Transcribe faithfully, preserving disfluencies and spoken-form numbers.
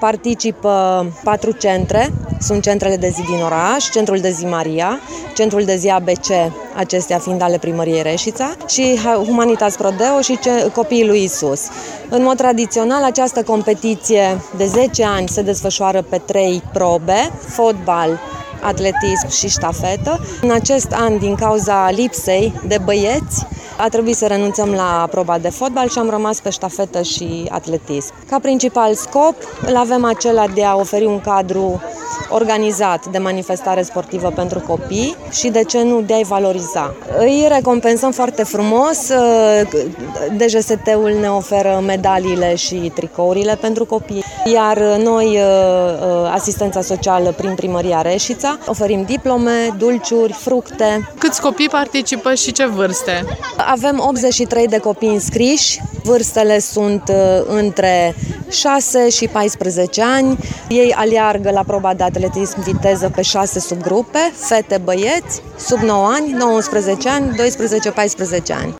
participă patru centre, sunt centrele de zi din oraș, Centrul de zi Maria, Centrul de zi A B C, acestea fiind ale primăriei Reșița, și Humanitas Prodeo și Copiii lui Isus. În mod tradițional, această competiție de zece ani se desfășoară pe trei probe: fotbal, atletism și ștafetă. În acest an, din cauza lipsei de băieți, a trebuit să renunțăm la proba de fotbal și am rămas pe ștafetă și atletism. Ca principal scop, îl avem acela de a oferi un cadru organizat de manifestare sportivă pentru copii și, de ce nu, de a-i valoriza. Îi recompensăm foarte frumos. D G S T-ul ne oferă medaliile și tricourile pentru copii, iar noi, asistența socială prin Primăria Reșița, oferim diplome, dulciuri, fructe. Câți copii participă și ce vârste? Avem optzeci și trei de copii înscriși, vârstele sunt între șase și paisprezece ani. Ei aleargă la proba de atletism viteză pe șase subgrupe, fete, băieți, sub nouă ani, nouăsprezece ani, doisprezece paisprezece ani.